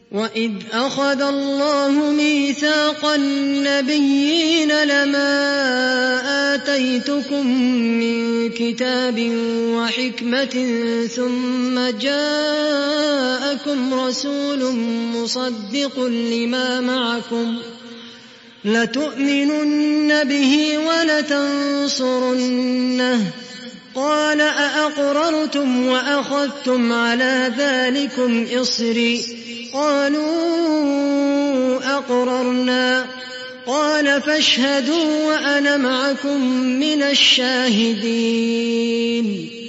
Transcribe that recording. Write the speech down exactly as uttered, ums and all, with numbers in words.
وَإِذْ أَخَذَ اللَّهُ مِيثَاقَ النَّبِيِّينَ لَمَا آتَيْتُكُم مِّن كِتَابٍ وَحِكْمَةٍ ثُمَّ جَاءَكُمْ رَسُولٌ مُّصَدِّقٌ لِّمَا مَعَكُمْ لَتُؤْمِنُنَّ بِهِ وَلَتَنصُرُنَّهُ ۚ قَالَ أَأَقْرَرْتُمْ وَأَخَذْتُمْ عَلَىٰ ذَٰلِكُمْ إِصْرِي ۖ قَالُوا أَقْرَرْنَا ۚ قَالَ فَاشْهَدُوا وَأَنَا مَعَكُم مِّنَ الشَّاهِدِينَ.